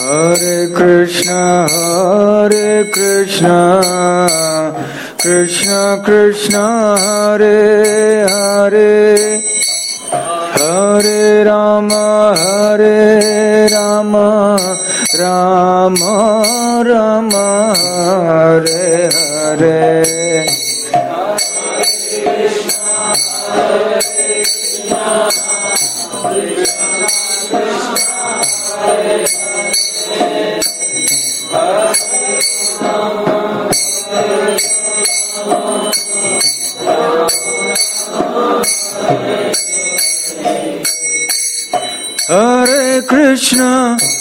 Hare Krishna, Krishna Krishna, Hare Hare, Hare Rama, Rama Rama, Hare Hare. Hare Krishna,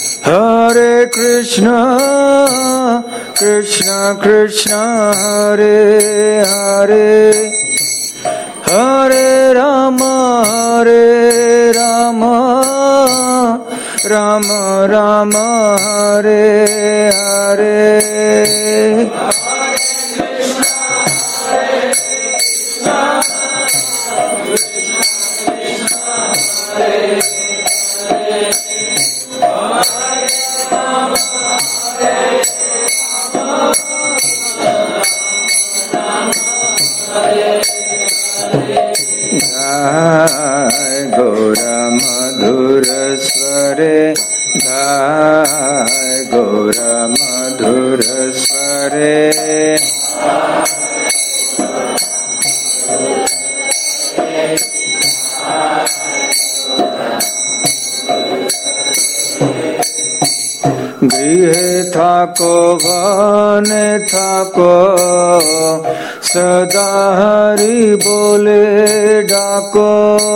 Krishna Krishna, Hare Hare, Hare Rama, Rama Rama, Hare Hare. गृहे थाको बने थाको, सदा हरि बोले डाको।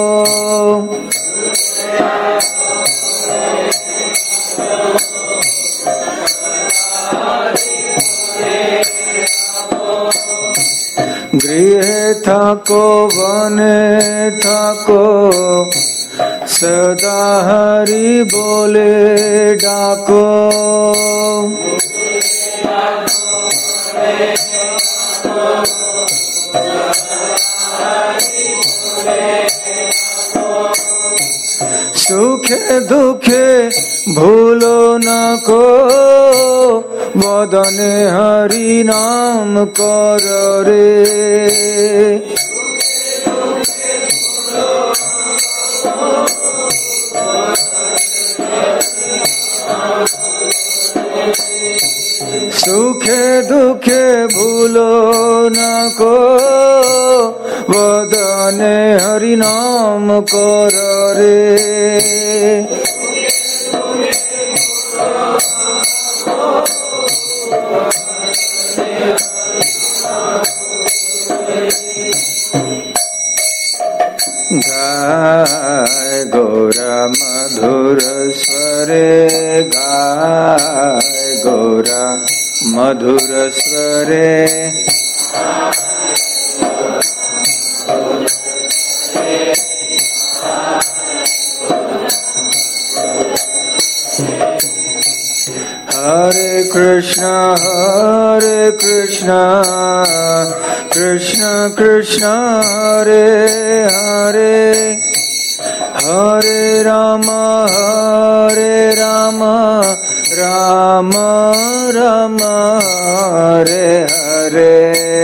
गृहे थाको बने थाको, सदा हरि बोले डाको। सुखे दुखे भूलो न को, वदने हरि नाम कर रे। सुखे दुखे भूलो न को, वदने हरि नाम कर रे। गाय गौरा मधुर स्वरे, गाय गौरा मधुर स्वरे। Hare Krishna, Krishna Krishna, Hare Hare, Hare Rama, Rama Rama, Hare Hare.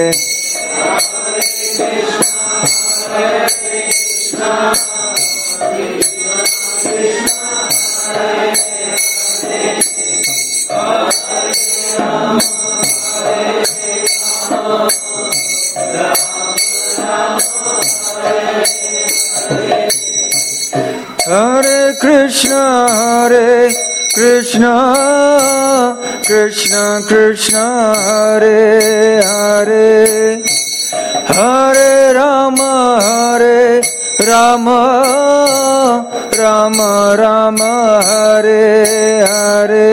Hare Krishna, Krishna Krishna, Hare Hare, Hare Rama, Rama Rama, Hare Hare.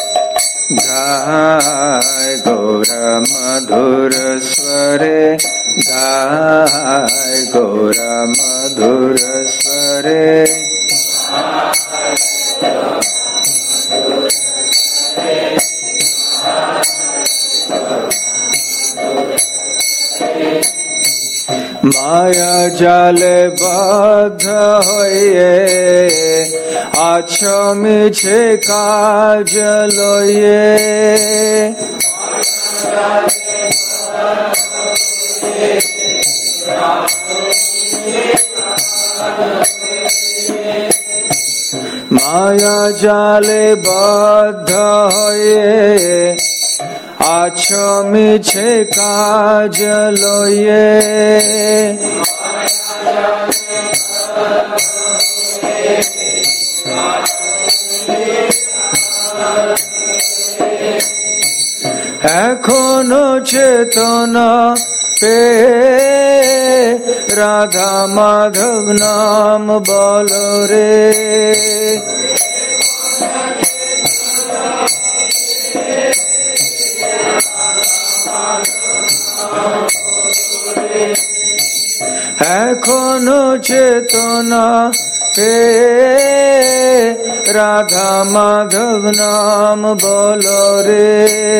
गाय गौरा मधुर स्वरे, गाय गौर मधुर स्वरे माया जाले बद्ध হয়ে আছো মিছে কাজ লয়ে মায়া জালে বদ্ধ হয়ে আছো মিছে কাজ লয়ে এখনো চেতনা পে রাধা মাধব নাম বলো রে এখনো চেতনা পে রাধা মাধব নাম বলো রে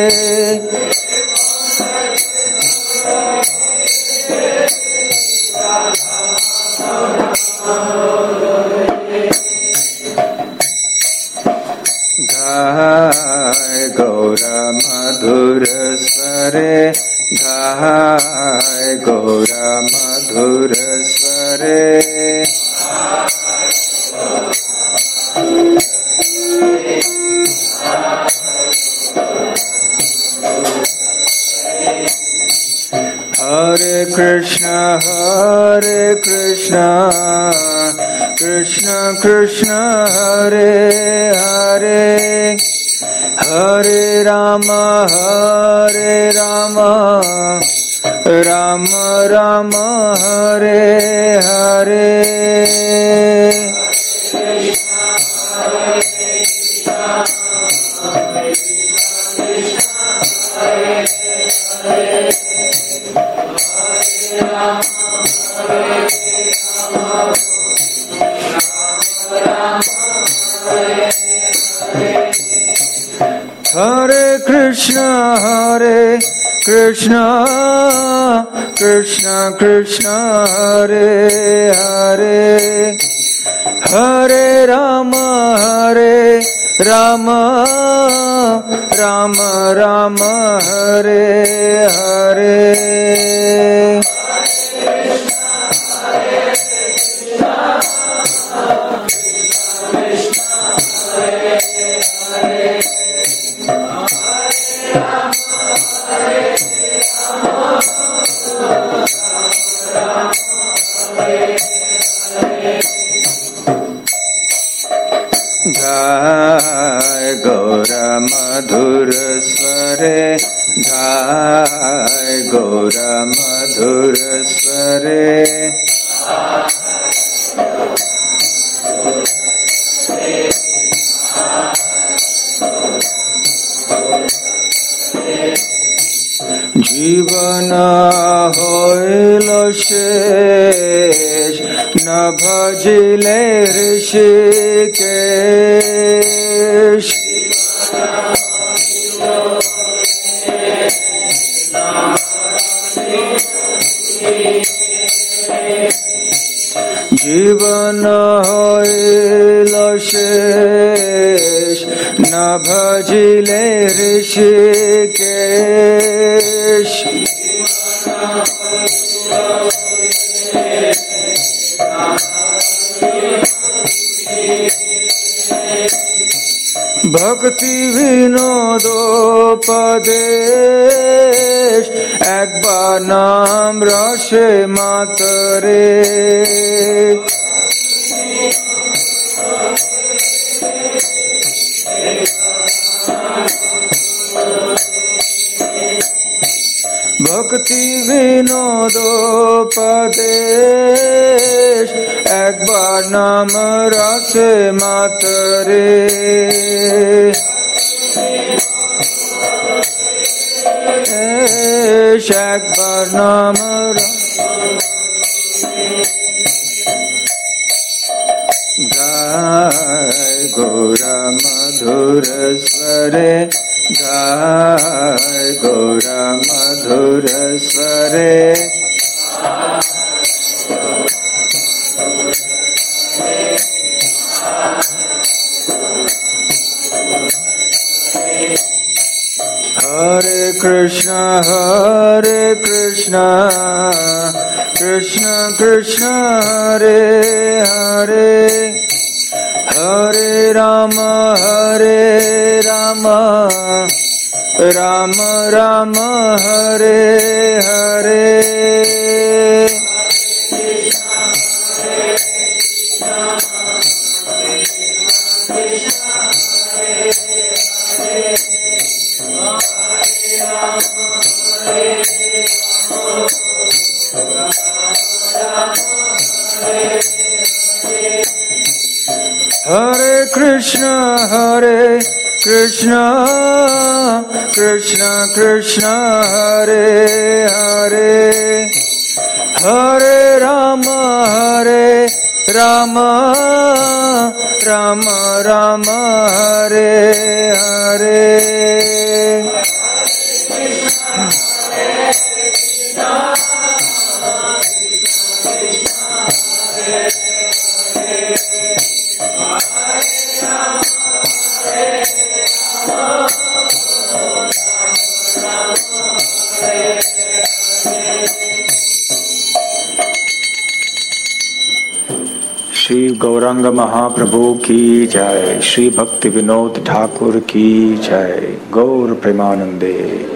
গায় গৌর মধুর স্বরে গায় গৌর মধুর স্বরে Hare Krishna Krishna Krishna Hare Hare Hare Rama Rama Rama Hare Hare Hare Krishna Krishna Krishna Hare Hare Hare Rama Rama Rama Hare Hare गाय गौर मधुर स्वरे गाय गौर मधुर स्वरे জীবন হইল শেষ ন ভজিলে ঋষিকেশ জীবন হইল শেষ ন ভজিলে ঋষিকেশ ভক্তি বিনোদোপদেশ একবার নাম রসে মাতরে ভক্তি বিনোদোপদেশ একবার নাম রসে মাতরে शेखवर्णम गाय गौर मधुर स्वरे गाय गौर मधुर स्वरे Hare Krishna Krishna Krishna Hare Hare Hare Rama Rama Rama Hare Hare Hare Krishna Krishna Krishna Hare Hare Hare Rama Rama Rama Hare Hare Shri Gaurang महाप्रभु की जय। श्री भक्ति विनोद ठाकुर की जय। गौर प्रेमानंदे।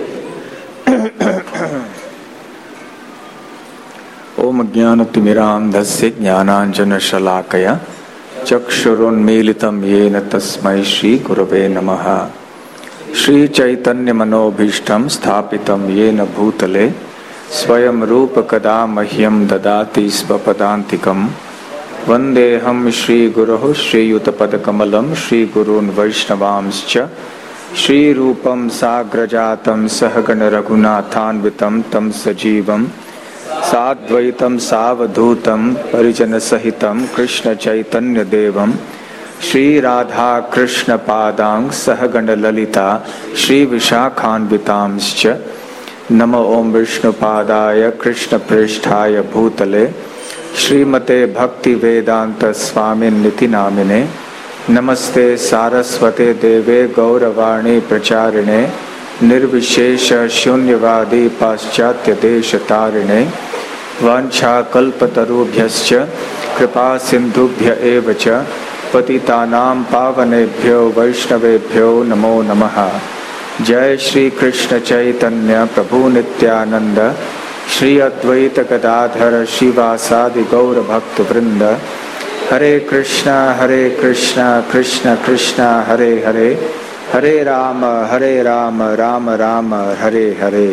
ओम ज्ञानतिमिरान्धस्य ज्ञानाञ्जनशलाकया चक्षुरुन्मीलितं येन तस्मै श्री गुरवे नमः। श्री चैतन्य मनोभीष्टं स्थापितं येन भूतले स्वयं रूप कदा मह्यं ददाति स्वपदान्तिकम्। वन्देऽहं श्रीगुरोः श्रीयुतपदकमलं श्रीगुरून् वैष्णवांश्च श्रीरूपं साग्रजातं सहगण रघुनाथान्वितं तं सजीवं साद्वैतं सावधूतं परिजनसहितं कृष्ण चैतन्य देवं श्रीराधा कृष्ण पादां सहगण ललिता श्रीविशाखान्वितांश्च। नमो ओं विष्णुपादाय कृष्णप्रेष्ठाय भूतले श्रीमते भक्ति वेदांत स्वामिन्निति नामिने। नमस्ते सारस्वते देवे गौरवाणी प्रचारिणे निर्विशेष शून्यवादी पाश्चात्य देश तारिणे। वाञ्छाकल्पतरुभ्यश्च कृपा सिन्धुभ्य एव च पतितानां पावनेभ्यो वैष्णवेभ्यो नमो नमः। जय श्री कृष्ण चैतन्य प्रभु नित्यानंद श्री अद्वैत गदाधर शिवासादि गौर भक्त वृंद। हरे कृष्णा कृष्ण कृष्णा हरे हरे हरे राम राम राम हरे हरे।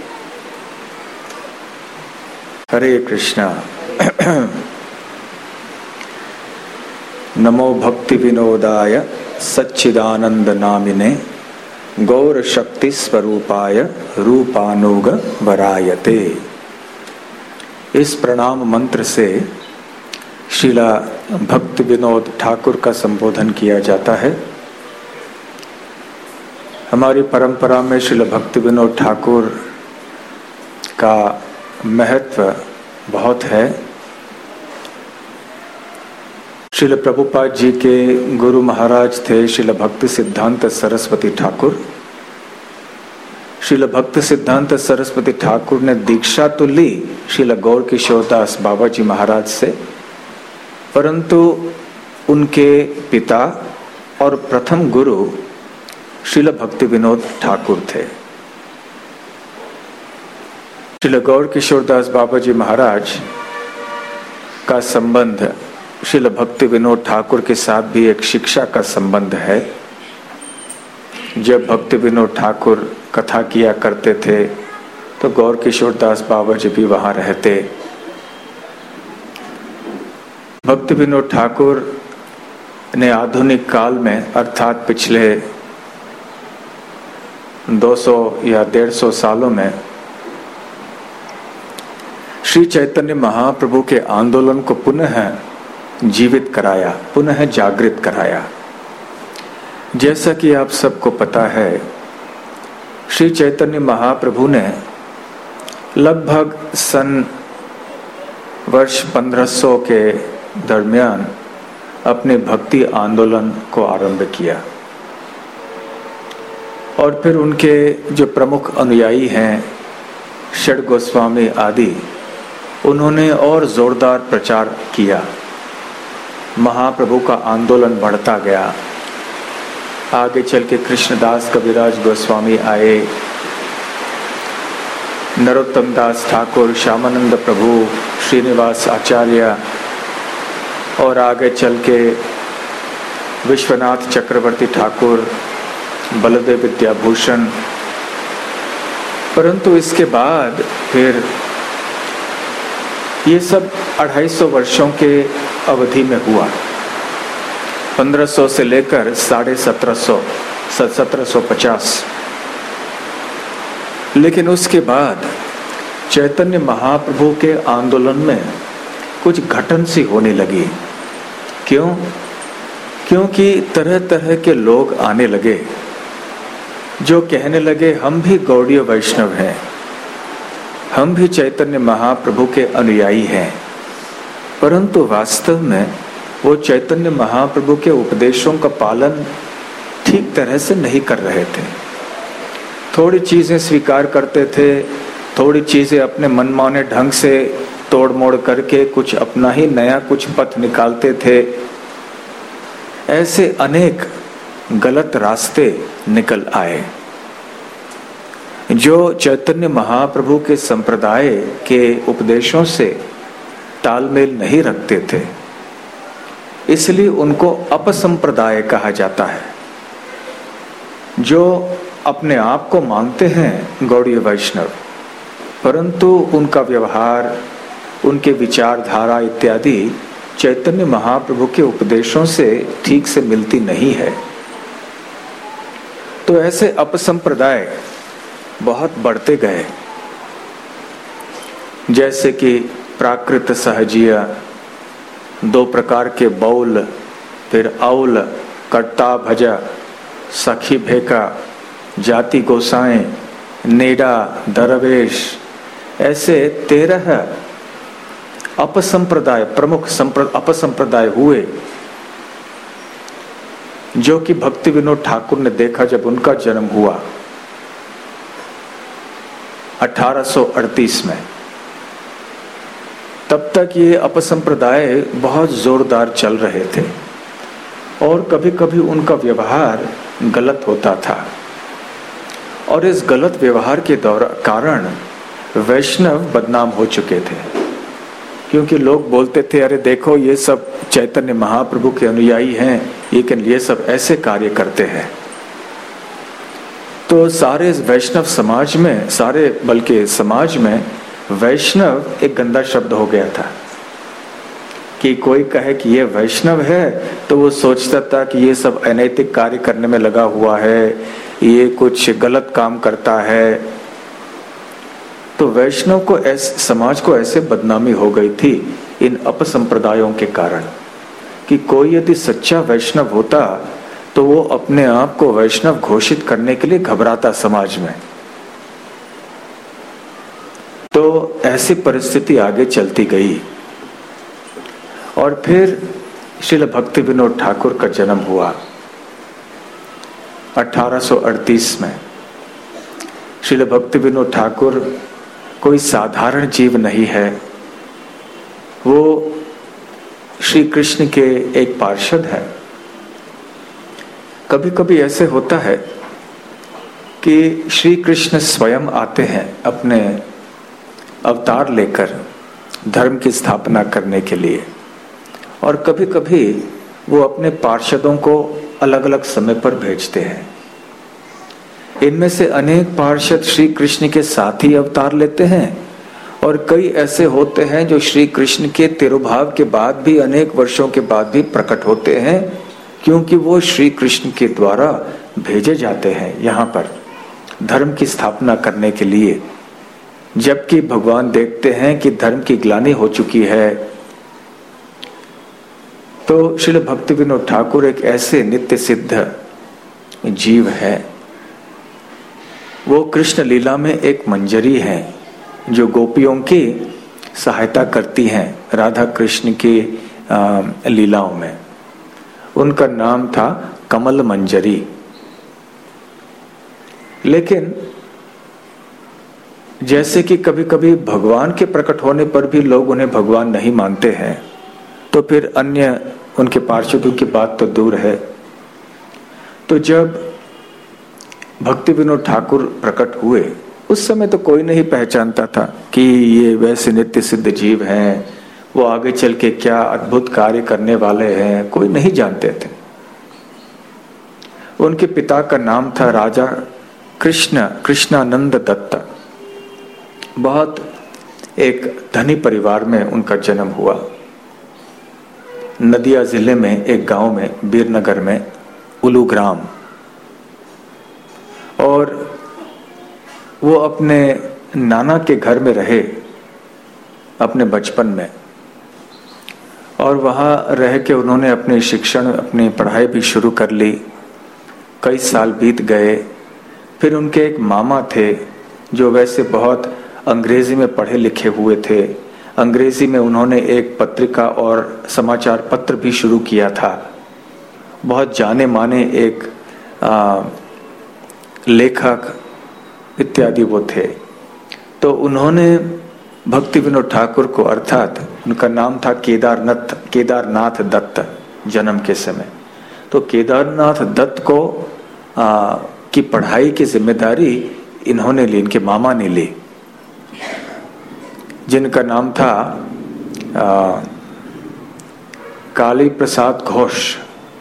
हरे कृष्णा। नमो भक्ति विनोदाय सच्चिदानंद नामिने गौर शक्ति स्वरूपाय रूपानुग वरायते। इस प्रणाम मंत्र से श्रीला भक्ति विनोद ठाकुर का संबोधन किया जाता है। हमारी परंपरा में श्रीला भक्ति विनोद ठाकुर का महत्व बहुत है। श्रील प्रभुपाद जी के गुरु महाराज थे श्रील भक्ति सिद्धांत सरस्वती ठाकुर। श्रील भक्ति सिद्धांत सरस्वती ठाकुर ने दीक्षा तो ली श्रील गौर किशोरदास बाबा जी महाराज से, परंतु उनके पिता और प्रथम गुरु श्रील भक्ति विनोद ठाकुर थे। श्रील गौर किशोरदास बाबा जी महाराज का संबंध श्रील भक्ति विनोद ठाकुर के साथ भी एक शिक्षा का संबंध है। जब भक्ति विनोद ठाकुर कथा किया करते थे तो गौर किशोरदास बाबा जी भी वहां रहते। भक्ति विनोद ठाकुर ने आधुनिक काल में अर्थात पिछले 200 या 150 सालों में श्री चैतन्य महाप्रभु के आंदोलन को पुनः जीवित कराया, पुनः जागृत कराया। जैसा कि आप सबको पता है, श्री चैतन्य महाप्रभु ने लगभग सन वर्ष 1500 के दरमियान अपने भक्ति आंदोलन को आरंभ किया और फिर उनके जो प्रमुख अनुयायी हैं षड गोस्वामी आदि, उन्होंने और जोरदार प्रचार किया। महाप्रभु का आंदोलन बढ़ता गया। आगे चल के कृष्णदास कविराज गोस्वामी आए, नरोत्तम दास ठाकुर, श्यामानंद प्रभु, श्रीनिवास आचार्य और आगे चल के विश्वनाथ चक्रवर्ती ठाकुर, बलदेव विद्याभूषण। परंतु इसके बाद फिर ये सब 250 वर्षों के अवधि में हुआ। 1500 से लेकर 1750। लेकिन उसके बाद चैतन्य महाप्रभु के आंदोलन में कुछ घटन सी होने लगी। क्यों? क्योंकि तरह तरह के लोग आने लगे जो कहने लगे हम भी गौड़ीय वैष्णव हैं, हम भी चैतन्य महाप्रभु के अनुयायी हैं, परंतु वास्तव में वो चैतन्य महाप्रभु के उपदेशों का पालन ठीक तरह से नहीं कर रहे थे। थोड़ी चीजें स्वीकार करते थे, थोड़ी चीजें अपने मनमाने ढंग से तोड़ मोड़ करके कुछ अपना ही नया कुछ पथ निकालते थे। ऐसे अनेक गलत रास्ते निकल आए जो चैतन्य महाप्रभु के संप्रदाय के उपदेशों से तालमेल नहीं रखते थे। इसलिए उनको अपसंप्रदाय कहा जाता है। जो अपने आप को मानते हैं गौड़ीय वैष्णव, परंतु उनका व्यवहार, उनके विचारधारा इत्यादि चैतन्य महाप्रभु के उपदेशों से ठीक से मिलती नहीं है। तो ऐसे अपसंप्रदाय बहुत बढ़ते गए, जैसे कि प्राकृत सहजीय, 2 प्रकार के बौल, फिर औल, कट्टा भजा, सखी भेका, जाति गोसाएं, नेडा, दरवेश, ऐसे 13 अपसंप्रदाय, प्रमुख अपसंप्रदाय हुए जो कि भक्ति विनोद ठाकुर ने देखा जब उनका जन्म हुआ 1838 में। तब तक ये अपसंप्रदाय बहुत जोरदार चल रहे थे और कभी कभी उनका व्यवहार गलत होता था और इस गलत व्यवहार के कारण वैष्णव बदनाम हो चुके थे, क्योंकि लोग बोलते थे अरे देखो ये सब चैतन्य महाप्रभु के अनुयायी हैं, लेकिन ये सब ऐसे कार्य करते हैं। तो सारे वैष्णव समाज में, बल्कि समाज में वैष्णव एक गंदा शब्द हो गया था कि कोई कहे कि ये वैष्णव है तो वो सोचता था कि ये सब अनैतिक कार्य करने में लगा हुआ है, ये कुछ गलत काम करता है। तो वैष्णव को ऐसे, समाज को ऐसे बदनामी हो गई थी इन अपसंप्रदायों के कारण कि कोई यदि सच्चा वैष्णव होता तो वो अपने आप को वैष्णव घोषित करने के लिए घबराता समाज में। तो ऐसी परिस्थिति आगे चलती गई और फिर श्रील भक्ति विनोद ठाकुर का जन्म हुआ 1838 में। श्रील भक्ति विनोद ठाकुर कोई साधारण जीव नहीं है, वो श्री कृष्ण के एक पार्षद है। कभी कभी ऐसे होता है कि श्री कृष्ण स्वयं आते हैं अपने अवतार लेकर धर्म की स्थापना करने के लिए, और कभी कभी वो अपने पार्षदों को अलग अलग समय पर भेजते हैं। इनमें से अनेक पार्षद श्री कृष्ण के साथ ही अवतार लेते हैं और कई ऐसे होते हैं जो श्री कृष्ण के तिरुभाव के बाद भी अनेक वर्षों के बाद भी प्रकट होते हैं, क्योंकि वो श्री कृष्ण के द्वारा भेजे जाते हैं यहाँ पर धर्म की स्थापना करने के लिए, जबकि भगवान देखते हैं कि धर्म की ग्लानि हो चुकी है। तो श्रील भक्ति विनोद ठाकुर एक ऐसे नित्य सिद्ध जीव है, वो कृष्ण लीला में एक मंजरी है जो गोपियों की सहायता करती हैं राधा कृष्ण की लीलाओं में। उनका नाम था कमल मंजरी। लेकिन जैसे कि कभी कभी भगवान के प्रकट होने पर भी लोग उन्हें भगवान नहीं मानते हैं, तो फिर अन्य उनके पार्षदों की बात तो दूर है। तो जब भक्ति विनोद ठाकुर प्रकट हुए, उस समय तो कोई नहीं पहचानता था कि ये वैसे नित्य सिद्ध जीव हैं, वो आगे चल के क्या अद्भुत कार्य करने वाले हैं, कोई नहीं जानते थे। उनके पिता का नाम था राजा कृष्णानंद दत्त। बहुत एक धनी परिवार में उनका जन्म हुआ। नदिया जिले में एक गांव में, बीरनगर में, उलू ग्राम। और वो अपने नाना के घर में रहे अपने बचपन में, और वहाँ रह के उन्होंने अपनी शिक्षण, अपनी पढ़ाई भी शुरू कर ली। कई साल बीत गए। फिर उनके एक मामा थे जो वैसे बहुत अंग्रेजी में पढ़े लिखे हुए थे। अंग्रेजी में उन्होंने एक पत्रिका और समाचार पत्र भी शुरू किया था। बहुत जाने माने एक लेखक इत्यादि वो थे। तो उन्होंने भक्ति विनोद ठाकुर को, अर्थात उनका नाम था केदारनाथ दत्त जन्म के समय, तो केदारनाथ दत्त को की पढ़ाई की जिम्मेदारी इन्होंने ली, इनके मामा ने ली, जिनका नाम था काली प्रसाद घोष।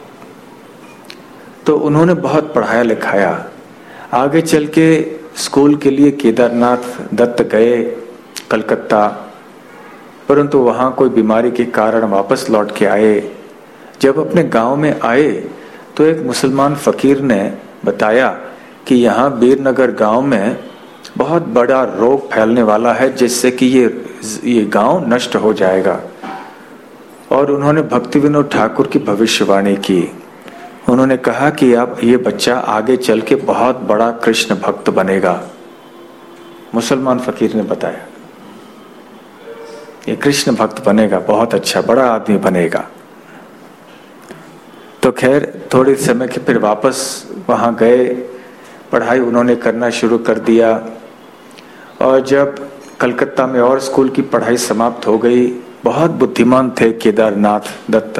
तो उन्होंने बहुत पढ़ाया लिखाया। आगे चल के स्कूल के लिए केदारनाथ दत्त गए कलकत्ता, परंतु वहाँ कोई बीमारी के कारण वापस लौट के आए। जब अपने गांव में आए तो एक मुसलमान फकीर ने बताया कि यहाँ बीरनगर गांव में बहुत बड़ा रोग फैलने वाला है, जिससे कि ये गांव नष्ट हो जाएगा। और उन्होंने भक्ति विनोद ठाकुर की भविष्यवाणी की। उन्होंने कहा कि अब ये बच्चा आगे चल के बहुत बड़ा कृष्ण भक्त बनेगा। मुसलमान फकीर ने बताया, ये कृष्ण भक्त बनेगा, बहुत अच्छा बड़ा आदमी बनेगा। तो खैर थोड़े समय के फिर वापस वहाँ गए, पढ़ाई उन्होंने करना शुरू कर दिया। और जब कलकत्ता में और स्कूल की पढ़ाई समाप्त हो गई, बहुत बुद्धिमान थे केदारनाथ दत्त।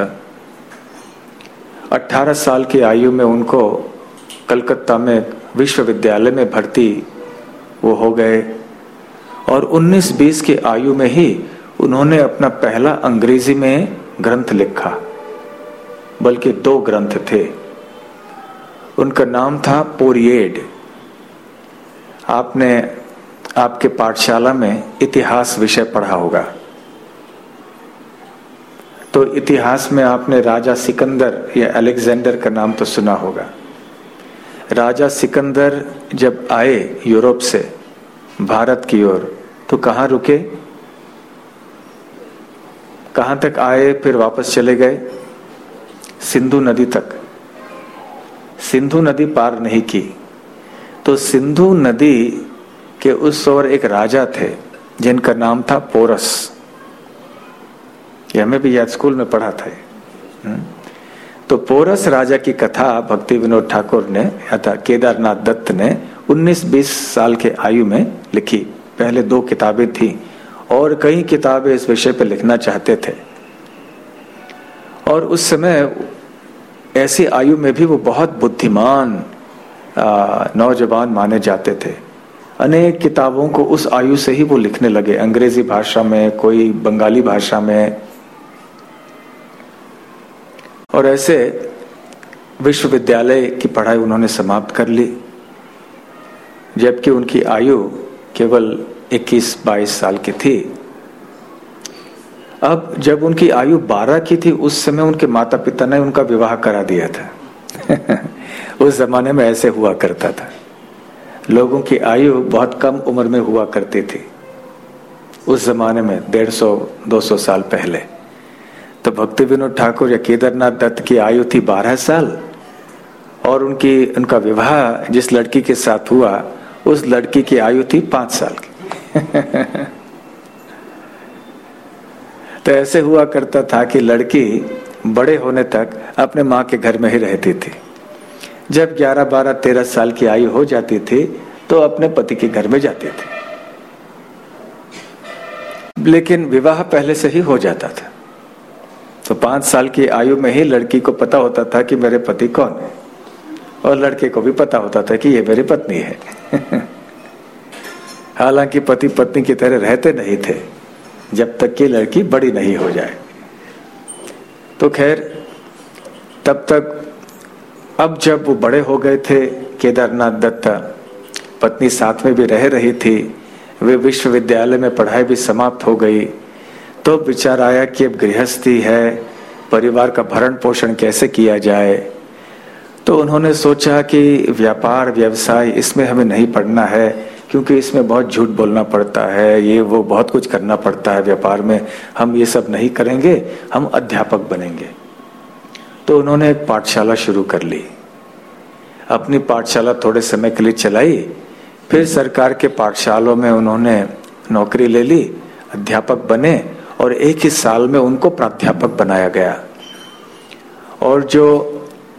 18 साल की आयु में उनको कलकत्ता में विश्वविद्यालय में भर्ती वो हो गए। और 19-20 की आयु में ही उन्होंने अपना पहला अंग्रेजी में ग्रंथ लिखा, बल्कि 2 ग्रंथ थे। उनका नाम था पोरिएड। आपने आपके पाठशाला में इतिहास विषय पढ़ा होगा, तो इतिहास में आपने राजा सिकंदर या अलेक्जेंडर का नाम तो सुना होगा। राजा सिकंदर जब आए यूरोप से भारत की ओर, तो कहाँ रुके, कहाँ तक आए, फिर वापस चले गए सिंधु नदी तक। सिंधु नदी पार नहीं की, तो सिंधु नदी के उस ओर एक राजा थे जिनका नाम था पोरस। ये हमें भी याद स्कूल में पढ़ा था। तो पोरस राजा की कथा भक्ति विनोद ठाकुर ने या केदारनाथ दत्त ने 19-20 साल के आयु में लिखी। पहले 2 किताबें थी और कई किताबें इस विषय पर लिखना चाहते थे। और उस समय ऐसी आयु में भी वो बहुत बुद्धिमान नौजवान माने जाते थे। अनेक किताबों को उस आयु से ही वो लिखने लगे, अंग्रेजी भाषा में, कोई बंगाली भाषा में। और ऐसे विश्वविद्यालय की पढ़ाई उन्होंने समाप्त कर ली, जबकि उनकी आयु केवल 21-22 साल की थी। अब जब उनकी आयु 12 की थी, उस समय उनके माता पिता ने उनका विवाह करा दिया था। उस जमाने में ऐसे हुआ करता था। लोगों की आयु बहुत कम उम्र में हुआ करती थी उस जमाने में, 150-200 साल पहले। तो भक्ति विनोद ठाकुर या केदारनाथ दत्त की आयु थी 12 साल और उनका विवाह जिस लड़की के साथ हुआ उस लड़की की आयु थी 5 साल की। तो ऐसे हुआ करता था कि लड़की बड़े होने तक अपने माँ के घर में ही रहती थी। जब 11, 12, 13 साल की आयु हो जाती थी तो अपने पति के घर में जाती थी, लेकिन विवाह पहले से ही हो जाता था। तो 5 साल की आयु में ही लड़की को पता होता था कि मेरे पति कौन है, और लड़के को भी पता होता था कि ये मेरी पत्नी है। हालांकि पति पत्नी की तरह रहते नहीं थे जब तक कि लड़की बड़ी नहीं हो जाए। तो खैर तब तक, अब जब वो बड़े हो गए थे, केदारनाथ दत्त, पत्नी साथ में भी रह रही थी, वे विश्वविद्यालय में पढ़ाई भी समाप्त हो गई, तो विचार आया कि अब गृहस्थी है, परिवार का भरण पोषण कैसे किया जाए। तो उन्होंने सोचा कि व्यापार व्यवसाय इसमें हमें नहीं पढ़ना है, क्योंकि इसमें बहुत झूठ बोलना पड़ता है, ये वो बहुत कुछ करना पड़ता है व्यापार में, हम ये सब नहीं करेंगे, हम अध्यापक बनेंगे। तो उन्होंने एक पाठशाला शुरू कर ली। अपनी पाठशाला थोड़े समय के लिए चलाई, फिर सरकार के पाठशालों में उन्होंने नौकरी ले ली, अध्यापक बने और एक ही साल में उनको प्राध्यापक बनाया गया। और जो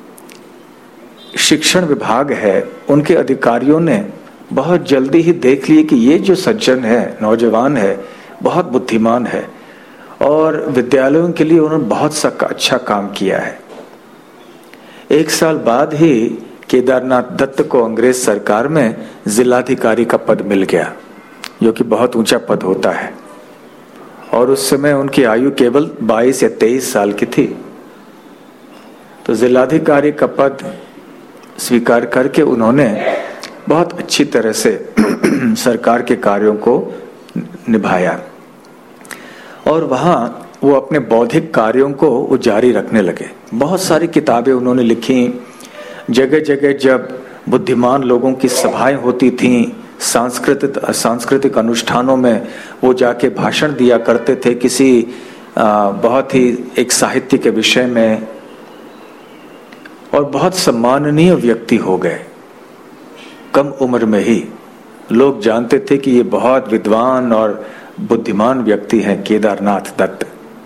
शिक्षण विभाग है उनके अधिकारियों ने बहुत जल्दी ही देख लिए कि ये जो सज्जन है, नौजवान है, बहुत बुद्धिमान है और विद्यालयों के लिए उन्होंने बहुत सा अच्छा काम किया है। 1 साल बाद ही केदारनाथ दत्त को अंग्रेज सरकार में जिलाधिकारी का पद मिल गया, जो कि बहुत ऊंचा पद होता है, और उस समय उनकी आयु केवल 22 या 23 साल की थी। तो जिलाधिकारी का पद स्वीकार करके उन्होंने बहुत अच्छी तरह से सरकार के कार्यों को निभाया, और वहां वो अपने बौद्धिक कार्यों को वो जारी रखने लगे। बहुत सारी किताबें उन्होंने लिखी। जगह जगह जब बुद्धिमान लोगों की सभाएं होती थीं, सांस्कृतिक अनुष्ठानों में वो जाके भाषण दिया करते थे किसी बहुत ही एक साहित्य के विषय में, और बहुत सम्माननीय व्यक्ति हो गए। कम उम्र में ही लोग जानते थे कि ये बहुत विद्वान और बुद्धिमान व्यक्ति हैं केदारनाथ दत्त।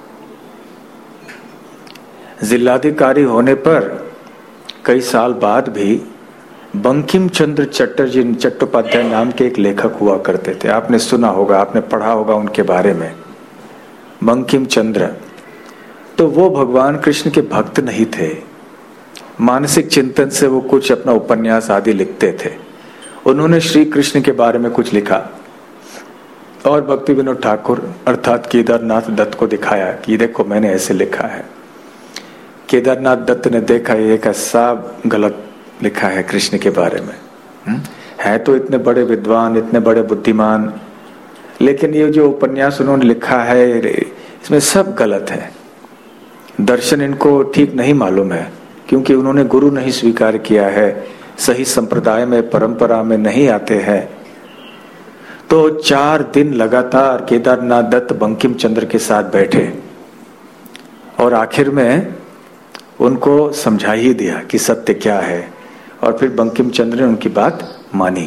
जिलाधिकारी होने पर कई साल बाद भी बंकिम चंद्र चट्टोपाध्याय नाम के एक लेखक हुआ करते थे। आपने सुना होगा, आपने पढ़ा होगा उनके बारे में। बंकिम चंद्र तो वो भगवान कृष्ण के भक्त नहीं थे, मानसिक चिंतन से वो कुछ अपना उपन्यास आदि लिखते थे। उन्होंने श्री कृष्ण के बारे में कुछ लिखा और भक्ति विनोद ठाकुर अर्थात केदारनाथ दत्त को दिखाया कि देखो मैंने ऐसे लिखा है। केदारनाथ दत्त ने देखा ये कैसा गलत लिखा है कृष्ण के बारे में, है तो इतने बड़े विद्वान, इतने बड़े बुद्धिमान, लेकिन ये जो उपन्यास उन्होंने लिखा है इसमें सब गलत है। दर्शन इनको ठीक नहीं मालूम है, क्योंकि उन्होंने गुरु नहीं स्वीकार किया है, सही संप्रदाय में परंपरा में नहीं आते हैं। तो 4 दिन लगातार केदारनाथ दत्त बंकिम चंद्र के साथ बैठे और आखिर में उनको समझा ही दिया कि सत्य क्या है, और फिर बंकिम चंद्र ने उनकी बात मानी।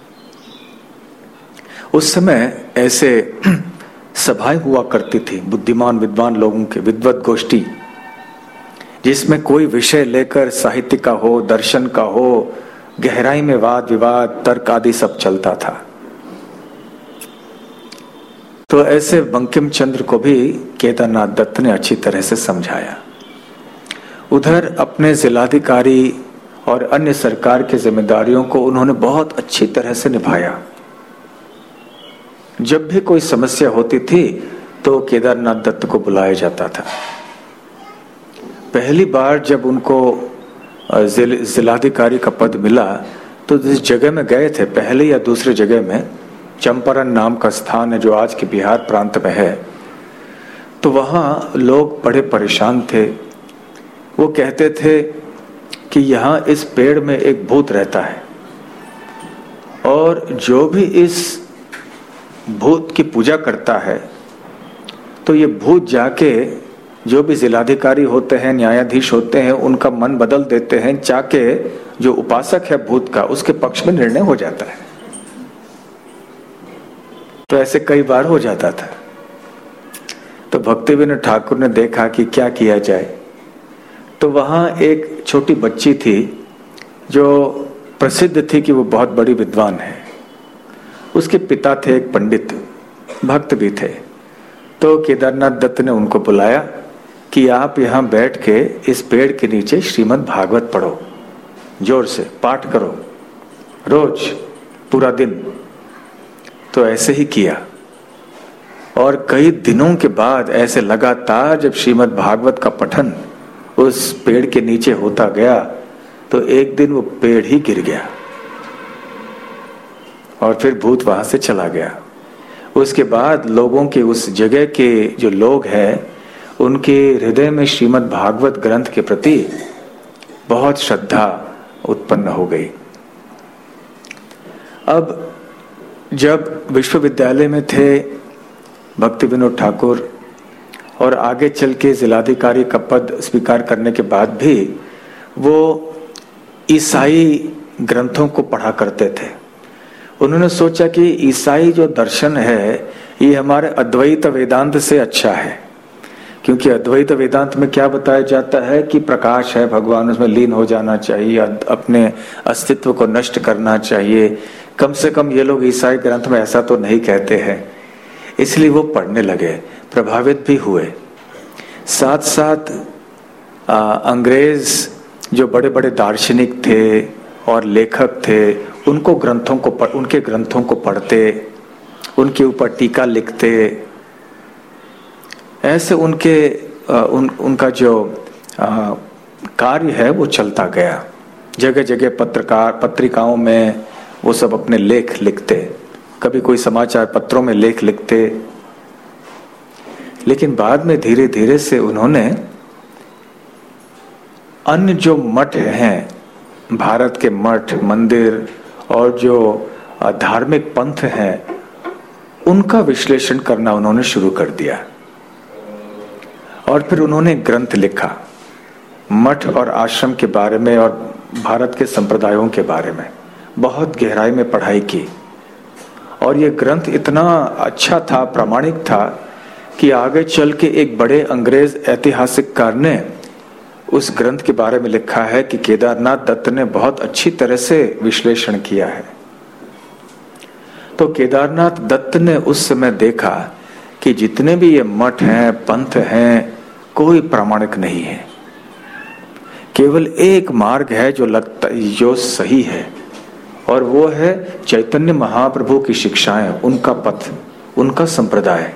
उस समय ऐसे सभाएं हुआ करती थी बुद्धिमान विद्वान लोगों के, विद्वत गोष्ठी, जिसमें कोई विषय लेकर साहित्य का हो, दर्शन का हो, गहराई में वाद विवाद तर्क आदि सब चलता था। तो ऐसे बंकिम चंद्र को भी केदारनाथ दत्त ने अच्छी तरह से समझाया। उधर अपने जिलाधिकारी और अन्य सरकार की जिम्मेदारियों को उन्होंने बहुत अच्छी तरह से निभाया। जब भी कोई समस्या होती थी तो केदारनाथ दत्त को बुलाया जाता था। पहली बार जब उनको जिलाधिकारी का पद मिला तो जिस जगह में गए थे, पहले या दूसरे जगह में, चंपारण नाम का स्थान है जो आज के बिहार प्रांत में है, तो वहां लोग बड़े परेशान थे। वो कहते थे कि यहाँ इस पेड़ में एक भूत रहता है और जो भी इस भूत की पूजा करता है तो ये भूत जाके जो भी जिलाधिकारी होते हैं, न्यायाधीश होते हैं, उनका मन बदल देते हैं, जाके जो उपासक है भूत का उसके पक्ष में निर्णय हो जाता है। तो ऐसे कई बार हो जाता था। तो भक्ति विनोद ठाकुर ने देखा कि क्या किया जाए। तो वहां एक छोटी बच्ची थी जो प्रसिद्ध थी कि वो बहुत बड़ी विद्वान है। उसके पिता थे एक पंडित, भक्त भी थे। तो केदारनाथ दत्त ने उनको बुलाया कि आप यहाँ बैठ के इस पेड़ के नीचे श्रीमद् भागवत पढ़ो, जोर से पाठ करो रोज पूरा दिन। तो ऐसे ही किया और कई दिनों के बाद ऐसे लगातार जब श्रीमद् भागवत का पठन उस पेड़ के नीचे होता गया तो एक दिन वो पेड़ ही गिर गया और फिर भूत वहां से चला गया। उसके बाद लोगों के, उस जगह के जो लोग हैं, उनके हृदय में श्रीमद् भागवत ग्रंथ के प्रति बहुत श्रद्धा उत्पन्न हो गई। अब जब विश्वविद्यालय में थे भक्ति विनोद ठाकुर और आगे चल के जिलाधिकारी का पद स्वीकार करने के बाद भी वो ईसाई ग्रंथों को पढ़ा करते थे। उन्होंने सोचा कि ईसाई जो दर्शन है ये हमारे अद्वैत वेदांत से अच्छा है, क्योंकि अद्वैत वेदांत में क्या बताया जाता है कि प्रकाश है, भगवान उसमें लीन हो जाना चाहिए, अपने अस्तित्व को नष्ट करना चाहिए। कम से कम ये लोग ईसाई ग्रंथ में ऐसा तो नहीं कहते हैं। इसलिए वो पढ़ने लगे, प्रभावित भी हुए। साथ साथ अंग्रेज जो बड़े बड़े दार्शनिक थे और लेखक थे, उनके ग्रंथों को पढ़ते, उनके ऊपर टीका लिखते। ऐसे उनका जो कार्य है वो चलता गया। जगह जगह पत्रिकाओं में वो सब अपने लेख लिखते, कभी कोई समाचार पत्रों में लेख लिखते। लेकिन बाद में धीरे धीरे से उन्होंने अन्य जो मठ हैं, भारत के मठ मंदिर और जो धार्मिक पंथ हैं, उनका विश्लेषण करना उन्होंने शुरू कर दिया। और फिर उन्होंने ग्रंथ लिखा मठ और आश्रम के बारे में और भारत के संप्रदायों के बारे में, बहुत गहराई में पढ़ाई की। और ये ग्रंथ इतना अच्छा था, प्रामाणिक था कि आगे चल के एक बड़े अंग्रेज ऐतिहासिककार ने उस ग्रंथ के बारे में लिखा है कि केदारनाथ दत्त ने बहुत अच्छी तरह से विश्लेषण किया है। तो केदारनाथ दत्त ने उस समय देखा कि जितने भी ये मठ हैं, पंथ हैं, कोई प्रामाणिक नहीं है। केवल एक मार्ग है जो सही है, और वो है चैतन्य महाप्रभु की शिक्षाएं, उनका पथ, उनका संप्रदाय।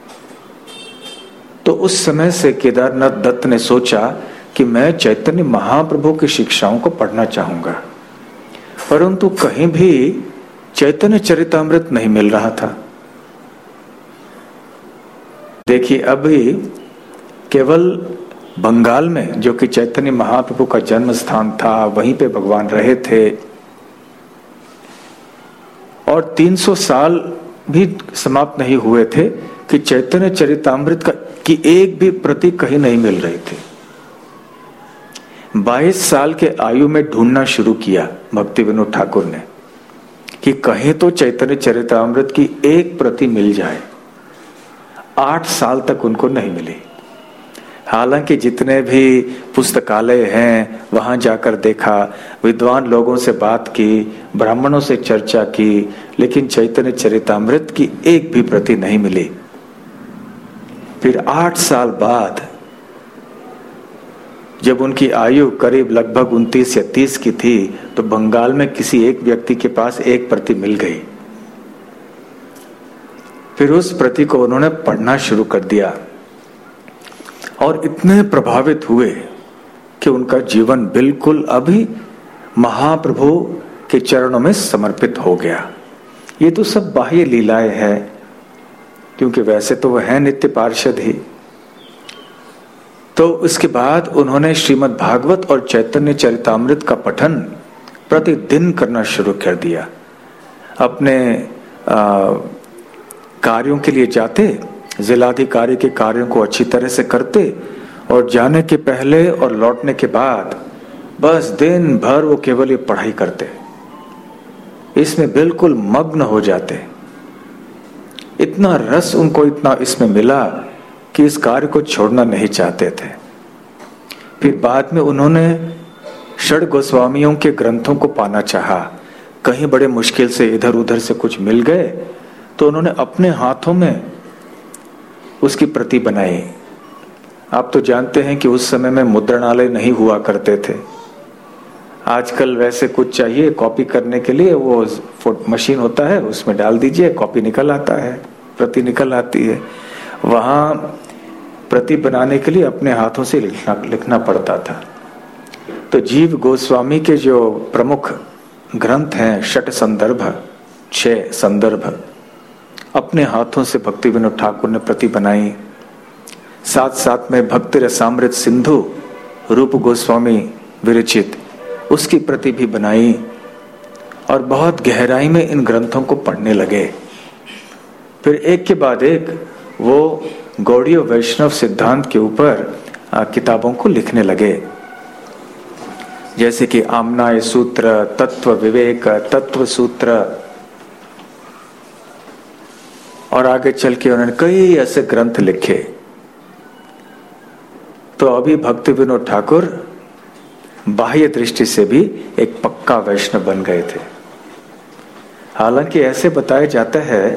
तो उस समय से केदारनाथ दत्त ने सोचा कि मैं चैतन्य महाप्रभु की शिक्षाओं को पढ़ना चाहूंगा, परंतु कहीं भी चैतन्य चरितामृत नहीं मिल रहा था। देखिए, अभी केवल बंगाल में, जो कि चैतन्य महाप्रभु का जन्म स्थान था, वहीं पे भगवान रहे थे, और 300 साल भी समाप्त नहीं हुए थे कि चैतन्य चरितामृत की एक भी प्रति कहीं नहीं मिल रही थी। 22 साल के आयु में ढूंढना शुरू किया भक्ति विनोद ठाकुर ने कि कहीं तो चैतन्य चरितामृत की एक प्रति मिल जाए। 8 साल तक उनको नहीं मिली। हालांकि जितने भी पुस्तकालय हैं वहां जाकर देखा, विद्वान लोगों से बात की, ब्राह्मणों से चर्चा की, लेकिन चैतन्य चरितामृत की एक भी प्रति नहीं मिली। फिर 8 साल बाद जब उनकी आयु करीब लगभग 29 या 30 की थी, तो बंगाल में किसी एक व्यक्ति के पास एक प्रति मिल गई। फिर उस प्रति को उन्होंने पढ़ना शुरू कर दिया और इतने प्रभावित हुए कि उनका जीवन बिल्कुल अभी महाप्रभु के चरणों में समर्पित हो गया। ये तो सब बाह्य लीलाएं हैं, क्योंकि वैसे तो वह है नित्य पार्षद ही। तो इसके बाद उन्होंने श्रीमद् भागवत और चैतन्य चरितामृत का पठन प्रतिदिन करना शुरू कर दिया। अपने कार्यों के लिए जाते, जिलाधिकारी के कार्यों को अच्छी तरह से करते और जाने के पहले और लौटने के बाद बस दिन भर वो केवल ये पढ़ाई करते, इसमें बिल्कुल मग्न हो जाते। इतना रस उनको इतना इसमें मिला कि इस कार्य को छोड़ना नहीं चाहते थे। फिर बाद में उन्होंने षड गोस्वामियों के ग्रंथों को पाना चाहा। कहीं बड़े मुश्किल से इधर उधर से कुछ मिल गए तो उन्होंने अपने हाथों में उसकी प्रति बनाई। आप तो जानते हैं कि उस समय में मुद्रणालय नहीं हुआ करते थे। आजकल वैसे कुछ चाहिए कॉपी करने के लिए, वो मशीन होता है, उसमें डाल दीजिए, कॉपी निकल आता है, प्रति निकल आती है। वहां प्रति बनाने के लिए अपने हाथों से लिखना पड़ता था। तो जीव गोस्वामी के जो प्रमुख ग्रंथ हैं, 6 संदर्भ अपने हाथों से भक्ति विनोद ठाकुर ने प्रति बनाई। साथ साथ में भक्ति रसामृत सिंधु रूप गोस्वामी विरचित, उसकी प्रति भी बनाई और बहुत गहराई में इन ग्रंथों को पढ़ने लगे। फिर एक के बाद एक वो गौड़ीय वैष्णव सिद्धांत के ऊपर किताबों को लिखने लगे, जैसे कि आमनाय सूत्र, तत्व विवेक, तत्व सूत्र, और आगे चल के उन्होंने कई ऐसे ग्रंथ लिखे। तो अभी भक्ति विनोद ठाकुर बाह्य दृष्टि से भी एक पक्का वैष्णव बन गए थे। हालांकि ऐसे बताया जाता है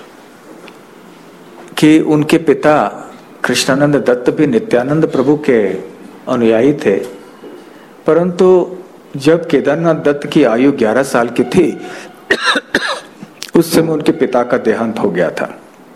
कि उनके पिता कृष्णानंद दत्त भी नित्यानंद प्रभु के अनुयायी थे, परंतु जब केदारनाथ दत्त की आयु 11 साल की थी उस समय उनके पिता का देहांत हो गया था।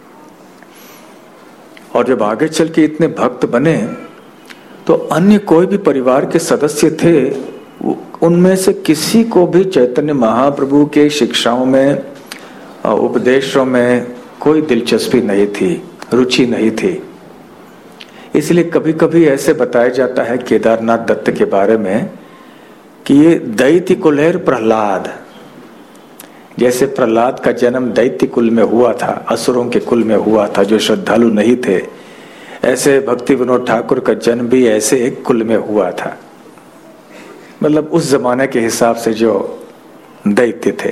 और जब आगे चल के इतने भक्त बने तो अन्य कोई भी परिवार के सदस्य थे, उनमें से किसी को भी चैतन्य महाप्रभु के शिक्षाओं में, उपदेशों में कोई दिलचस्पी नहीं थी, रुचि नहीं थी। इसलिए कभी कभी ऐसे बताया जाता है केदारनाथ दत्त के बारे में कि ये दैत्य कुलेर प्रहलाद, जैसे प्रहलाद का जन्म दैत्य कुल में हुआ था, असुरों के कुल में हुआ था जो श्रद्धालु नहीं थे, ऐसे भक्ति विनोद ठाकुर का जन्म भी ऐसे एक कुल में हुआ था। मतलब उस जमाने के हिसाब से जो दैत्य थे।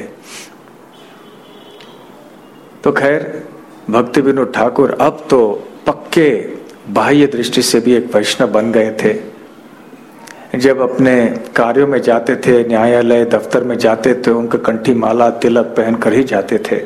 तो खैर भक्ति विनोद ठाकुर अब तो पक्के बाह्य दृष्टि से भी एक वैष्णव बन गए थे। जब अपने कार्यों में जाते थे, न्यायालय दफ्तर में जाते थे, उनका कंठी माला तिलक पहन कर ही जाते थे।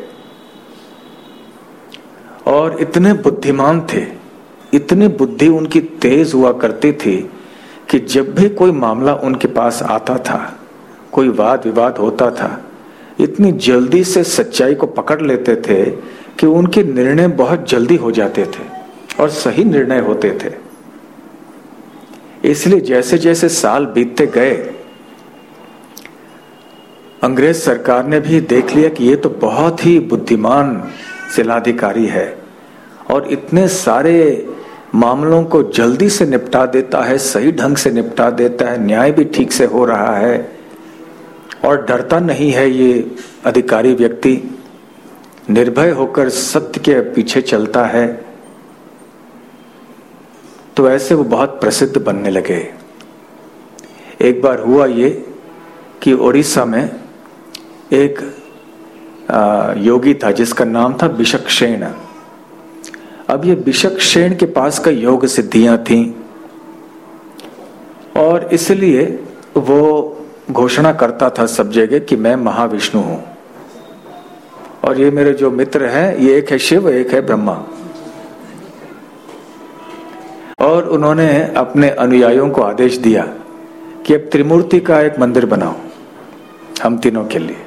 और इतने बुद्धिमान थे, इतनी बुद्धि उनकी तेज हुआ करती थी कि जब भी कोई मामला उनके पास आता था, कोई वाद विवाद होता था, इतनी जल्दी से सच्चाई को पकड़ लेते थे कि उनके निर्णय बहुत जल्दी हो जाते थे और सही निर्णय होते थे। इसलिए जैसे जैसे साल बीतते गए, अंग्रेज सरकार ने भी देख लिया कि ये तो बहुत ही बुद्धिमान जिलाधिकारी है और इतने सारे मामलों को जल्दी से निपटा देता है, सही ढंग से निपटा देता है, न्याय भी ठीक से हो रहा है और डरता नहीं है ये अधिकारी व्यक्ति, निर्भय होकर सत्य के पीछे चलता है। तो ऐसे वो बहुत प्रसिद्ध बनने लगे। एक बार हुआ ये कि उड़ीसा में एक योगी था जिसका नाम था बिशक्सेन। अब ये बिशक्सेन के पास का योग सिद्धियां थीं और इसलिए वो घोषणा करता था सब जगह कि मैं महाविष्णु हूं और ये मेरे जो मित्र हैं, ये एक है शिव, एक है ब्रह्मा। और उन्होंने अपने अनुयायियों को आदेश दिया कि अब त्रिमूर्ति का एक मंदिर बनाओ हम तीनों के लिए।